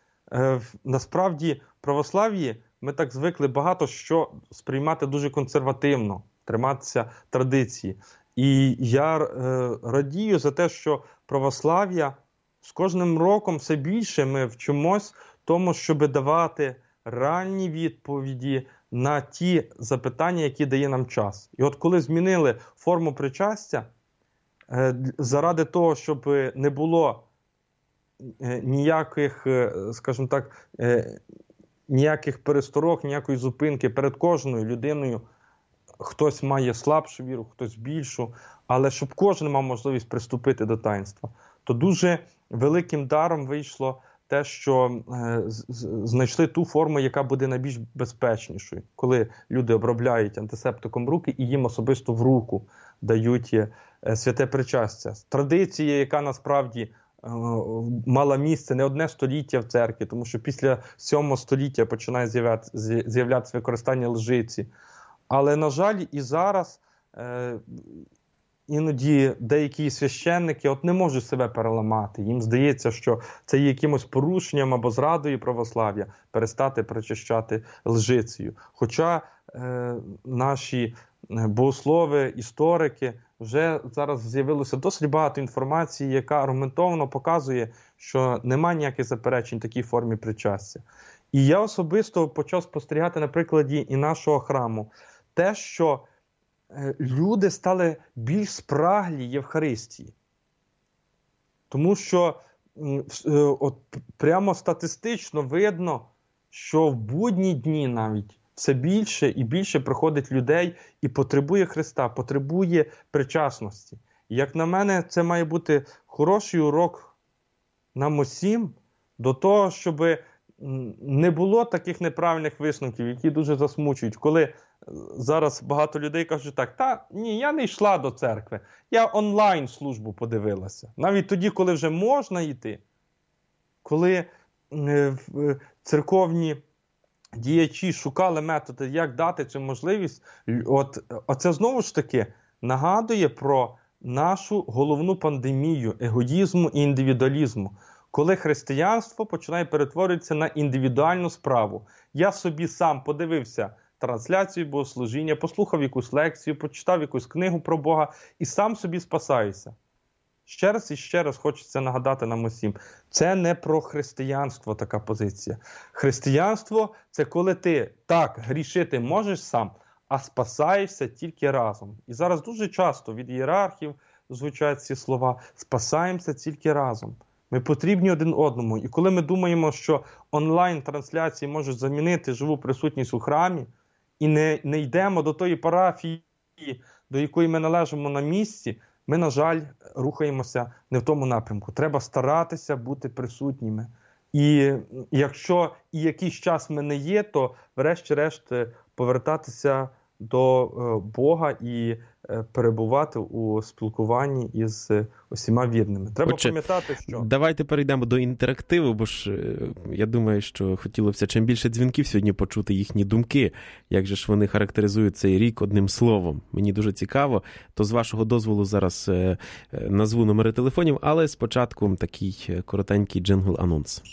Е, насправді, в православ'ї ми так звикли багато що сприймати дуже консервативно, триматися традиції. І я е, радію за те, що православ'я з кожним роком все більше ми вчимось тому, щоб давати реальні відповіді на ті запитання, які дає нам час. І от коли змінили форму причастя, е, заради того, щоб не було е, ніяких, е, скажімо так, е, ніяких пересторог, ніякої зупинки перед кожною людиною, хтось має слабшу віру, хтось більшу, але щоб кожен мав можливість приступити до таїнства, то дуже великим даром вийшло те, що е, знайшли ту форму, яка буде найбільш безпечнішою, коли люди обробляють антисептиком руки і їм особисто в руку дають е, святе причастя. Традиція, яка насправді е, мала місце не одне століття в церкві, тому що після сьомого століття починає з'являтися, з'являтися використання лжиці. Але, на жаль, і зараз е, іноді деякі священники от не можуть себе переламати. Їм здається, що це є якимось порушенням або зрадою православ'я перестати причащати лжицею. Хоча е, наші богослови, історики, вже зараз з'явилося досить багато інформації, яка аргументовано показує, що немає ніяких заперечень такій формі причастя. І я особисто почав спостерігати на прикладі і нашого храму те, що люди стали більш спраглі Євхаристії. Тому що от прямо статистично видно, що в будні дні навіть все більше і більше приходить людей і потребує Христа, потребує причасності. І як на мене, це має бути хороший урок нам усім до того, щоб не було таких неправильних висновків, які дуже засмучують. Коли зараз багато людей кажуть так, та ні, я не йшла до церкви, я онлайн службу подивилася. Навіть тоді, коли вже можна йти, коли церковні діячі шукали методи, як дати цю можливість, от, оце знову ж таки нагадує про нашу головну пандемію егоїзму і індивідуалізму, коли християнство починає перетворюватися на індивідуальну справу. Я собі сам подивився трансляцію богослужіння, послухав якусь лекцію, почитав якусь книгу про Бога і сам собі спасаюся. Ще раз і ще раз хочеться нагадати нам усім, це не про християнство така позиція. Християнство – це коли ти так грішити можеш сам, а спасаєшся тільки разом. І зараз дуже часто від ієрархів звучать ці слова «спасаємося тільки разом». Ми потрібні один одному. І коли ми думаємо, що онлайн-трансляції можуть замінити живу присутність у храмі, і не, не йдемо до тої парафії, до якої ми належимо на місці, ми, на жаль, рухаємося не в тому напрямку. Треба старатися бути присутніми. І якщо і якийсь час ми не є, то врешті-решт повертатися до Бога і перебувати у спілкуванні із усіма вірними. Треба Отже, пам'ятати, що... Давайте перейдемо до інтерактиву, бо ж я думаю, що хотілося чим більше дзвінків сьогодні почути їхні думки, як же ж вони характеризують цей рік одним словом. Мені дуже цікаво, то з вашого дозволу зараз назву номери телефонів, але спочатку такий коротенький джингл-анонс.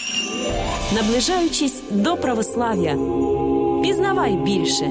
Наближаючись до православ'я, пізнавай більше.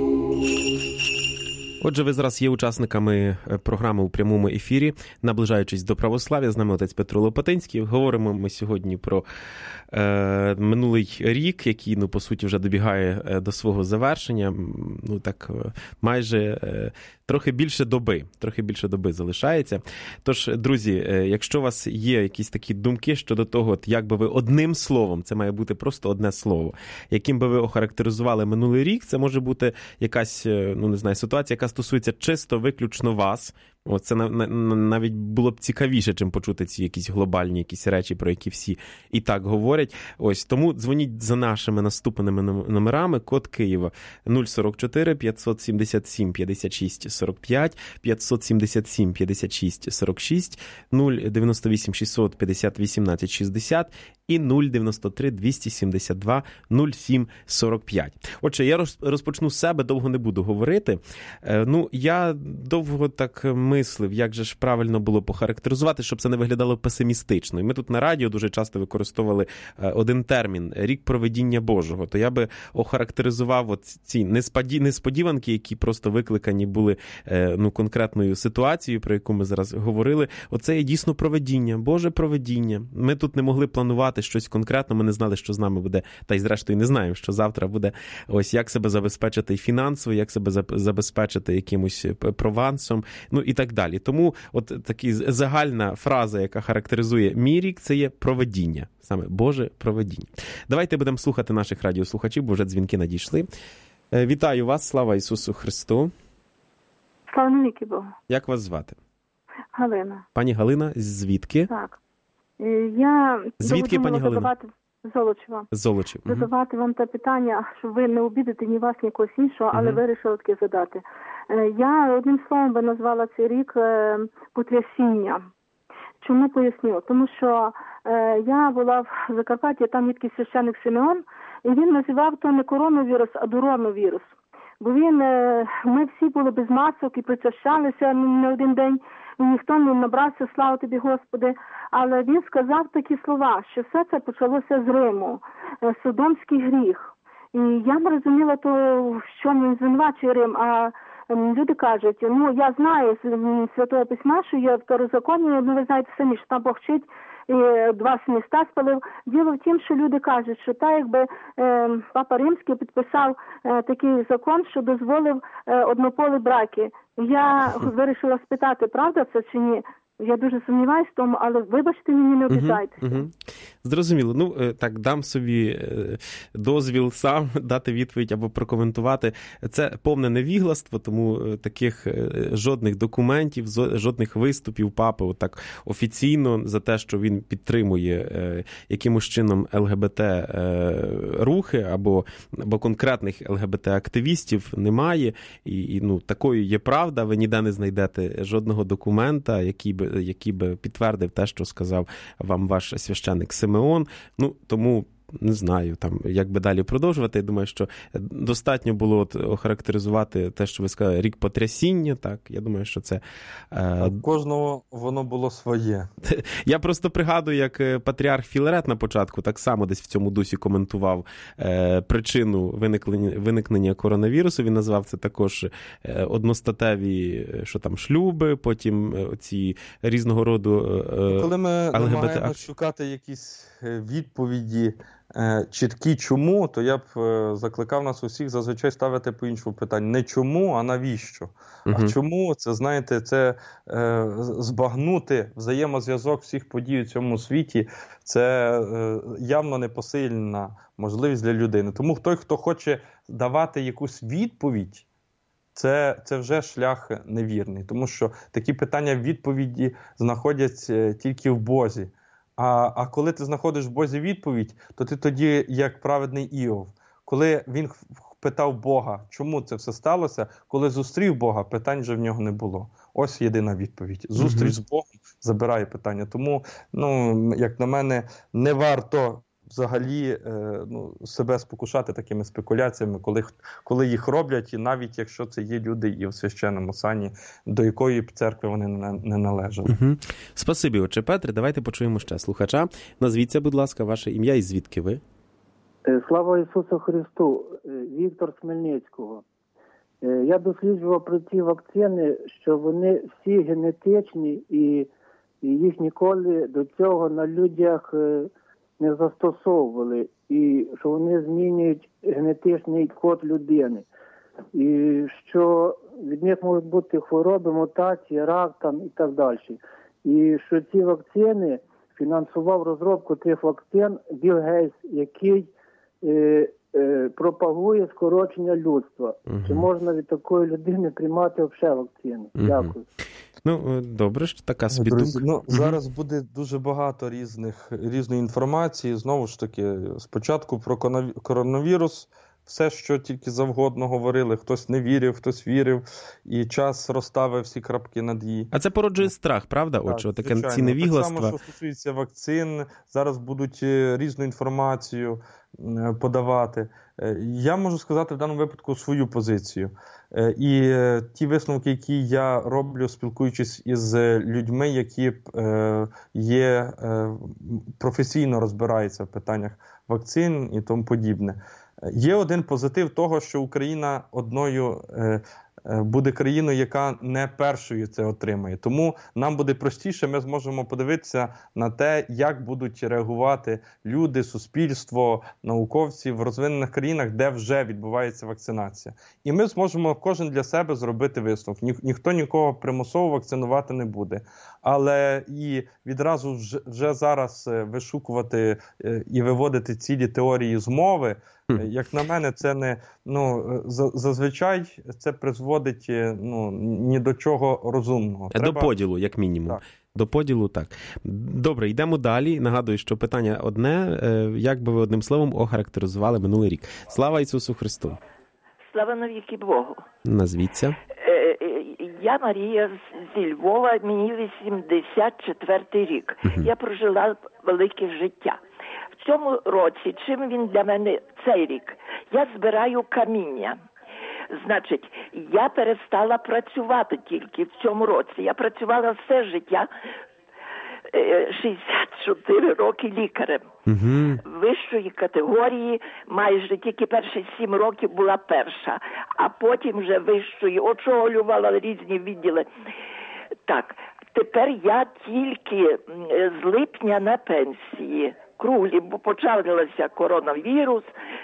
Отже, ви зараз є учасниками програми у прямому ефірі, наближаючись до православ'я. З нами отець Петро Лопатинський. Говоримо ми сьогодні про е, минулий рік, який, ну, по суті, вже добігає до свого завершення. Ну, так, майже е, трохи більше доби, трохи більше доби залишається. Тож, друзі, якщо у вас є якісь такі думки щодо того, от, як би ви одним словом, це має бути просто одне слово, яким би ви охарактеризували минулий рік, це може бути якась, ну, не знаю, ситуація, яка стосується чисто виключно вас. О, це навіть було б цікавіше, чим почути ці якісь глобальні якісь речі, про які всі і так говорять. Ось, тому дзвоніть за нашими наступними номерами. Код Києва нуль сорок чотири п'ятсот сімдесят сім п'ятдесят шість сорок п'ять, п'ятсот сімдесят сім п'ятдесят шість сорок шість, нуль дев'яносто вісім шістсот п'ятдесят вісімнадцять шістдесят і нуль дев'яносто три двісті сімдесят два нуль сім сорок п'ять. Отже, я розпочну з себе, довго не буду говорити. Ну, я довго так мислив, як же ж правильно було похарактеризувати, щоб це не виглядало песимістично. І ми тут на радіо дуже часто використовували один термін – рік провидіння Божого. То я би охарактеризував от ці несподіванки, які просто викликані були, ну, конкретною ситуацією, про яку ми зараз говорили. Оце є дійсно провидіння, Боже провидіння. Ми тут не могли планувати щось конкретно, ми не знали, що з нами буде, та й зрештою не знаємо, що завтра буде, ось як себе забезпечити фінансово, як себе забезпечити якимось провансом, ну і так далі. Тому от така загальна фраза, яка характеризує мій рік, це є провидіння, саме Боже провидіння. Давайте будемо слухати наших радіослухачів, бо вже дзвінки надійшли. Вітаю вас, слава Ісусу Христу. Слава навіки Богу. Як вас звати? Галина. Пані Галина, звідки? Так. Я звідки, пані Галина? Задавати... Золочева. Золочів. Задавати вам те питання, щоб ви не обідете ні вас, ні когось іншого, але угу. вирішили таке задати. Я одним словом би назвала цей рік потрясіння. Чому поясню? Тому що е, я була в Закарпатті, там є такий священник Симеон, і він називав то не коронавірус, а дуроновірус. Бо він, ми всі були без масок і причащалися не один день, ніхто не набрався, слава тобі, Господи. Але він сказав такі слова, що все це почалося з Риму, содомський гріх. І я б розуміла, то, в чому він звинувачує Рим, а люди кажуть, ну, я знаю з Святого Письма, що є второзаконня, ну, ви знаєте самі, що там Бог вчить, і два міста спалив. Діло в тім, що люди кажуть, що так, якби е, Папа Римський підписав е, такий закон, що дозволив е, однополі браки. Я вирішила спитати, правда це чи ні? Я дуже сумніваюся в тому, але вибачте мені, не обіжайтеся. Угу, угу. Зрозуміло. Ну, так, дам собі дозвіл сам дати відповідь або прокоментувати. Це повне невігластво, тому таких жодних документів, жодних виступів папи отак офіційно за те, що він підтримує якимось чином ЛГБТ-рухи або, або конкретних ЛГБТ-активістів немає. І, і ну, такою є правда, ви ніде не знайдете жодного документа, який би який би підтвердив те, що сказав вам ваш священник Симеон. Ну, тому не знаю, там, як би далі продовжувати. Я думаю, що достатньо було от охарактеризувати те, що ви сказали, рік потрясіння, так? Я думаю, що це... Е... У кожного воно було своє. Я просто пригадую, як патріарх Філарет на початку так само десь в цьому дусі коментував е, причину виникнення, виникнення коронавірусу. Він назвав це також одностатеві, що там, шлюби, потім ці різного роду е, Коли ми ЛГБТ... намагаємося шукати якісь відповіді чіткі чому, то я б закликав нас усіх зазвичай ставити по-іншому питання. Не чому, а навіщо. Uh-huh. А чому? Це, знаєте, це е, збагнути взаємозв'язок всіх подій у цьому світі. Це е, явно непосильна можливість для людини. Тому той, хто хоче давати якусь відповідь, це, це вже шлях невірний. Тому що такі питання відповіді знаходяться тільки в Бозі. А, а коли ти знаходиш в Бозі відповідь, то ти тоді, як праведний Іов, коли він питав Бога, чому це все сталося, коли зустрів Бога, питань вже в нього не було. Ось єдина відповідь. Зустріч з Богом забирає питання. Тому, ну, як на мене, не варто взагалі е, ну, себе спокушати такими спекуляціями, коли, коли їх роблять, і навіть якщо це є люди і в священному сані, до якої б церкви вони не, не належали. Угу. Спасибі, отче Петре. Давайте почуємо ще слухача. Назвіться, будь ласка, ваше ім'я і звідки ви? Слава Ісусу Христу. Віктор з Хмельницького. Я досліджував про ці вакцини, що вони всі генетичні і, і їх ніколи до цього на людях не застосовували, і що вони змінюють генетичний код людини, і що від них можуть бути хвороби, мутації, рак там і так далі. І що ці вакцини фінансував розробку цих вакцин Білл Гейтс, який е, е, пропагує скорочення людства. Угу. Чи можна від такої людини приймати взагалі вакцини? Угу. Дякую. Ну, добре, що така собі Друзі, думка. ну, зараз буде дуже багато різних, різної інформації. Знову ж таки, спочатку про коронавірус, все, що тільки завгодно говорили, хтось не вірив, хтось вірив, і час розставив всі крапки над «і». А це породжує страх, правда? Так, Отже, таке звичайно. ці невігластва. Так само, що стосується вакцин, зараз будуть різну інформацію подавати. Я можу сказати в даному випадку свою позицію. І ті висновки, які я роблю, спілкуючись із людьми, які є професійно розбираються в питаннях вакцин і тому подібне. Є один позитив того, що Україна одною буде країною, яка не першою це отримає. Тому нам буде простіше, ми зможемо подивитися на те, як будуть реагувати люди, суспільство, науковці в розвинених країнах, де вже відбувається вакцинація. І ми зможемо кожен для себе зробити висновок. Ні, ніхто нікого примусово вакцинувати не буде. Але і відразу вже, вже зараз вишукувати і виводити цілі теорії змови, як на мене, це не, ну, зазвичай це призводить, ну, ні до чого розумного. Треба... До поділу, як мінімум. Так. До поділу, так. Добре, йдемо далі. Нагадую, що питання одне. Як би ви одним словом охарактеризували минулий рік? Слава Ісусу Христу! Слава навіки Богу! Назвіться. Я Марія зі Львова, мені вісімдесят четвертий рік. Uh-huh. Я прожила велике життя. В цьому році, чим він для мене цей рік? Я збираю каміння. Значить, я перестала працювати тільки в цьому році. Я працювала все життя, шістдесят чотири роки лікарем. Угу. Вищої категорії, майже тільки перші сім років була перша, а потім вже вищої, очолювала різні відділи. Так, тепер я тільки з липня на пенсії, круглі, бо почався коронавірус,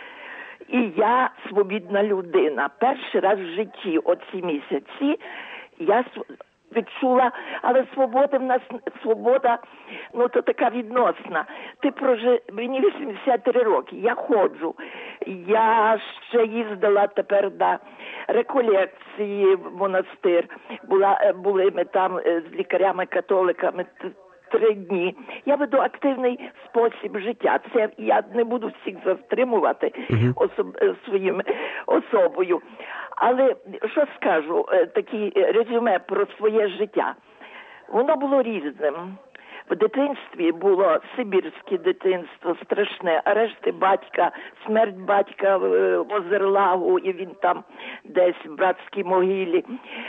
і я свобідна людина. Перший раз в житті оці місяці я відчула, але свобода в нас, свобода, ну, то така відносна. Ти прожи, мені вісімдесят три роки, я ходжу. Я ще їздила тепер на реколекції в монастир. Була, були ми там з лікарями-католиками три дні. Я веду активний спосіб життя. Це я не буду всіх затримувати uh-huh. особ, своїм особою. Але що скажу, такі резюме про своє життя. Воно було різним. В дитинстві було сибірське дитинство, страшне, арешти батька, смерть батька в Озерлагу, і він там десь в братській могилі.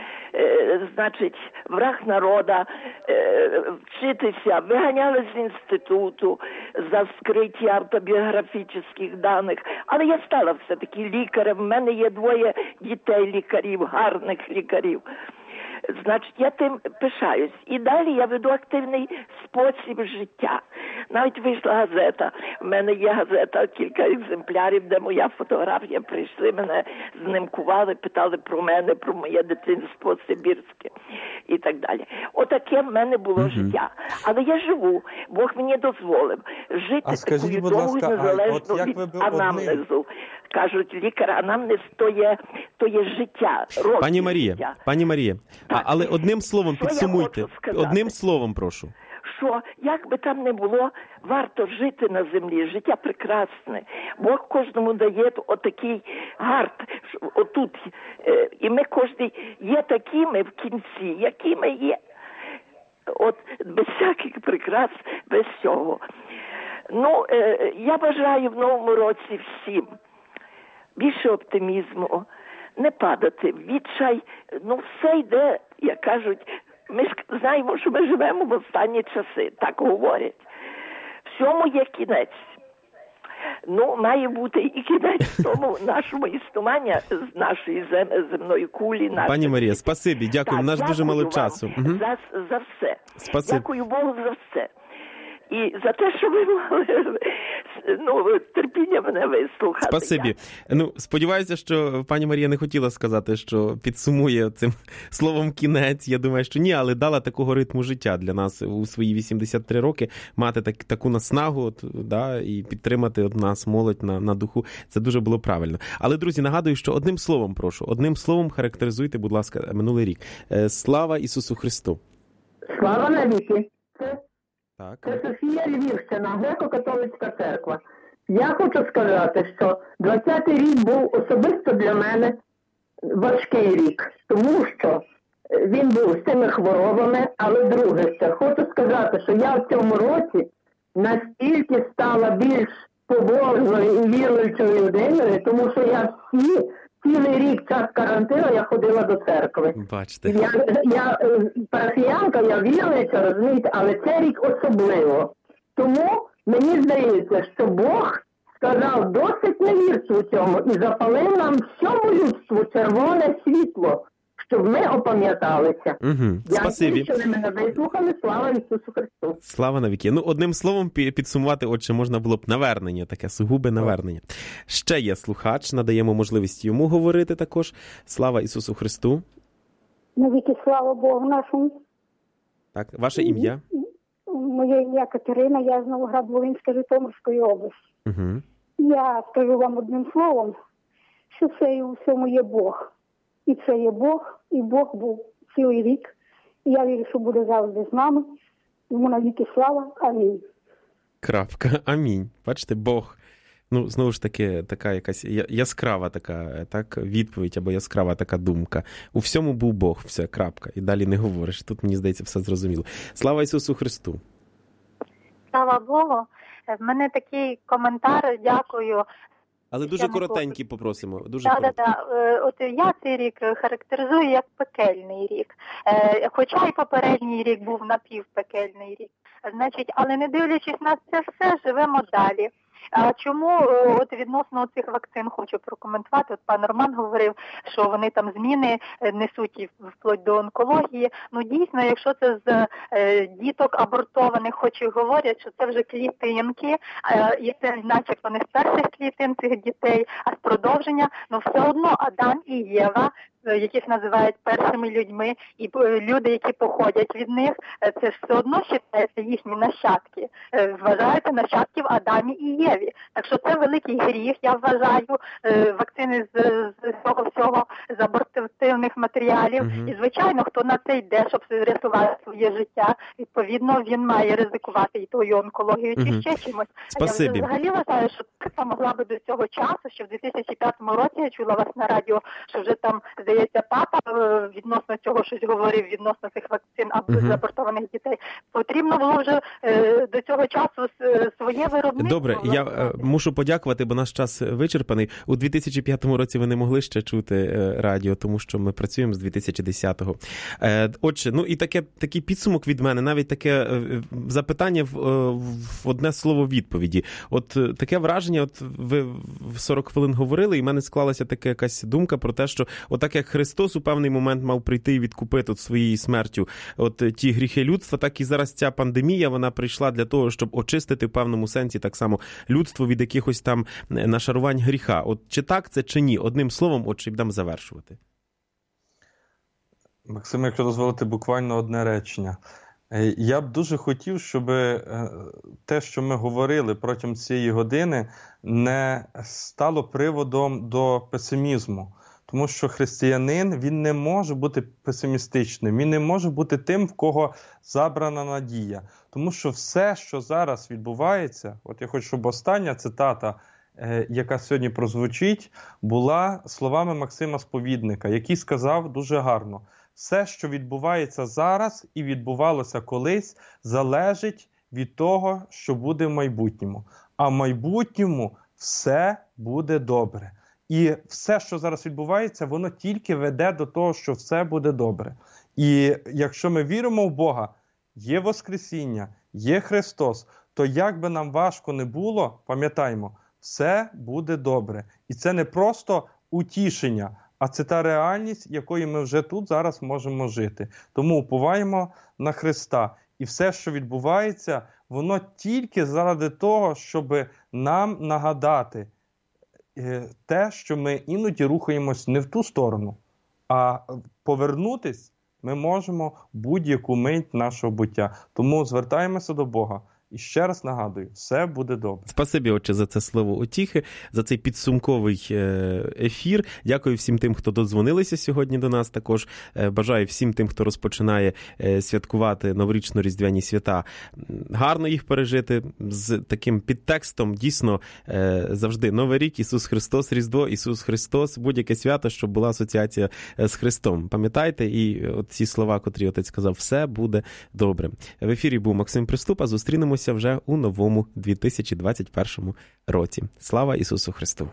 Е, значить, враг народа, е, вчитися, виганяли з інституту за вскриття автобіографічних даних. Але я стала все-таки лікарем, в мене є двоє дітей лікарів, гарних лікарів. Значить, я тим пишаюсь. І далі я веду активний спосіб життя. Навіть вийшла газета. В мене є газета, кілька екземплярів, де моя фотографія. Прийшли, мене знімкували, питали про мене, про моє дитинство сибірське і так далі. Отаке в мене було mm-hmm. життя. Але я живу. Бог мені дозволив жити такою довгою незалежно від анамнезу. Кажуть, лікар, анамнез то є, то є життя. Пані Марія, життя. пані Марія, а, але одним словом що підсумуйте. Одним словом, прошу. Що, як би там не було, варто жити на землі. Життя прекрасне. Бог кожному дає отакий гард. Отут. І ми кожний є такими в кінці, якими є. От без всяких прикрас, без цього. Ну, я бажаю в новому році всім більше оптимізму, не падати в відчай. Ну, все йде, як кажуть, ми ж знаємо, що ми живемо в останні часи, так говорять. Всьому є кінець. Ну, має бути і кінець тому нашому існування з нашої зем, земної кулі. Нашої. Пані Марія, спасибі, дякую, у нас дуже мало часу. Угу. За, за все. Спасибі. Дякую Богу за все. І за те, що ви мали ну, терпіння мене вислухати. Спасибі. Ну, сподіваюся, що пані Марія не хотіла сказати, що підсумує цим словом кінець. Я думаю, що ні, але дала такого ритму життя для нас у свої вісімдесят три роки, мати так, таку наснагу от, да, і підтримати от нас, молодь на, на духу. Це дуже було правильно. Але, друзі, нагадую, що одним словом, прошу, одним словом характеризуйте, будь ласка, минулий рік. Слава Ісусу Христу! Слава навіки! Так. Це Софія Львівщина, греко-католицька церква. Я хочу сказати, що двадцятий рік був особисто для мене важкий рік, тому що він був з цими хворобами, але друге ще, хочу сказати, що я в цьому році настільки стала більш побожною і віруючою людиною, тому що я всі цілий рік час карантину я ходила до церкви. Бачите. Я, я парафіянка, я віруюча, розумієте, але цей рік особливо. Тому мені здається, що Бог сказав досить невірцю у цьому і запалив нам всьому людству червоне світло, щоб ми опам'яталися. Угу. Спасибі. Дякую, що ви мене вислухали. Слава Ісусу Христу. Слава навіки. Ну, одним словом підсумувати, отже, можна було б навернення, таке сугубе навернення. Ще є слухач, надаємо можливість йому говорити також. Слава Ісусу Христу. Навіки слава Богу нашому. Так, ваше ім'я? Моє ім'я Катерина, я з Новоград-Волинська, Житомирської області. Угу. Я скажу вам одним словом, що це і у всьому є Бог. І це є Бог, і Бог був цілий рік. І я вірю, що буде завжди з нами. Йому навіки слава. Амінь. Крапка. Амінь. Бачите, Бог. Ну, знову ж таки, така якась яскрава така так, відповідь або яскрава така думка. У всьому був Бог, все, крапка. І далі не говориш. Тут, мені здається, все зрозуміло. Слава Ісусу Христу. Слава Богу. В мене такий коментар, дякую. Але дуже коротенькі попросимо. Дуже да, коротко. да, да. От я цей рік характеризую як пекельний рік. Хоча й попередній рік був напівпекельний рік. Значить, але не дивлячись на це все, живемо далі. А чому от відносно цих вакцин хочу прокоментувати? От пан Роман говорив, що вони там зміни несуть і вплоть до онкології. Ну дійсно, якщо це з е, діток абортованих, хоч і говорять, що це вже клітинки, е, і це начебто не з перших клітин цих дітей, а з продовження, ну все одно Адам і Єва, яких називають першими людьми, і люди, які походять від них, це ж все одно вважається їхні нащадки. Вважаються нащадків Адамі і Єві. Так що це великий гріх, я вважаю, вакцини з, з цього всього, з абортивних матеріалів. Uh-huh. І, звичайно, хто на це йде, щоб рятувати своє життя, відповідно, він має ризикувати і тою онкологією, uh-huh. чи ще чимось. Спасибі. А я взагалі вважаю, що це могла би до цього часу, що в дві тисячі п'ятому році я чула вас на радіо, що вже там, здається, папа відносно цього щось говорив, відносно цих вакцин або uh-huh. забортованих дітей. Потрібно було вже е, до цього часу своє виробництво. Добре, я е, мушу подякувати, бо наш час вичерпаний. У дві тисячі п'ятому році ви не могли ще чути е, радіо, тому що ми працюємо з дві тисячі десятого. Е, отже, ну і таке, такий підсумок від мене, навіть таке е, запитання в, е, в одне слово відповіді. От е, таке враження, от ви в сорок хвилин говорили, і в мене склалася така якась думка про те, що отак як Христос у певний момент мав прийти і відкупити от своєю смертю от ті гріхи людства, так і зараз ця пандемія, вона прийшла для того, щоб очистити в певному сенсі так само людство від якихось там нашарувань гріха. От чи так це, чи ні? Одним словом, от чи будемо завершувати. Максим, якщо дозволити, буквально одне речення. Я б дуже хотів, щоб те, що ми говорили протягом цієї години, не стало приводом до песимізму. Тому що християнин, він не може бути песимістичним, він не може бути тим, в кого забрана надія. Тому що все, що зараз відбувається, от я хочу, щоб остання цитата, е, яка сьогодні прозвучить, була словами Максима Сповідника, який сказав дуже гарно: все, що відбувається зараз і відбувалося колись, залежить від того, що буде в майбутньому. А в майбутньому все буде добре. І все, що зараз відбувається, воно тільки веде до того, що все буде добре. І якщо ми віримо в Бога, є Воскресіння, є Христос, то як би нам важко не було, пам'ятаємо, все буде добре. І це не просто утішення, а це та реальність, якою ми вже тут зараз можемо жити. Тому уповаємо на Христа. І все, що відбувається, воно тільки заради того, щоб нам нагадати те, що ми іноді рухаємось не в ту сторону, а повернутись ми можемо будь-яку мить нашого буття. Тому звертаємося до Бога. І ще раз нагадую, все буде добре. Спасибі, отче, за це слово утіхи, за цей підсумковий ефір. Дякую всім тим, хто додзвонилися сьогодні до нас. Також бажаю всім тим, хто розпочинає святкувати новорічно-різдвяні свята, гарно їх пережити з таким підтекстом. Дійсно, завжди Новий рік, Ісус Христос, Різдво, Ісус Христос, будь-яке свято, щоб була асоціація з Христом. Пам'ятайте, і от ці слова, котрі отець сказав, все буде добре. В ефірі був Максим Приступа. Зустрінемося вже у новому дві тисячі двадцять першому році. Слава Ісусу Христу!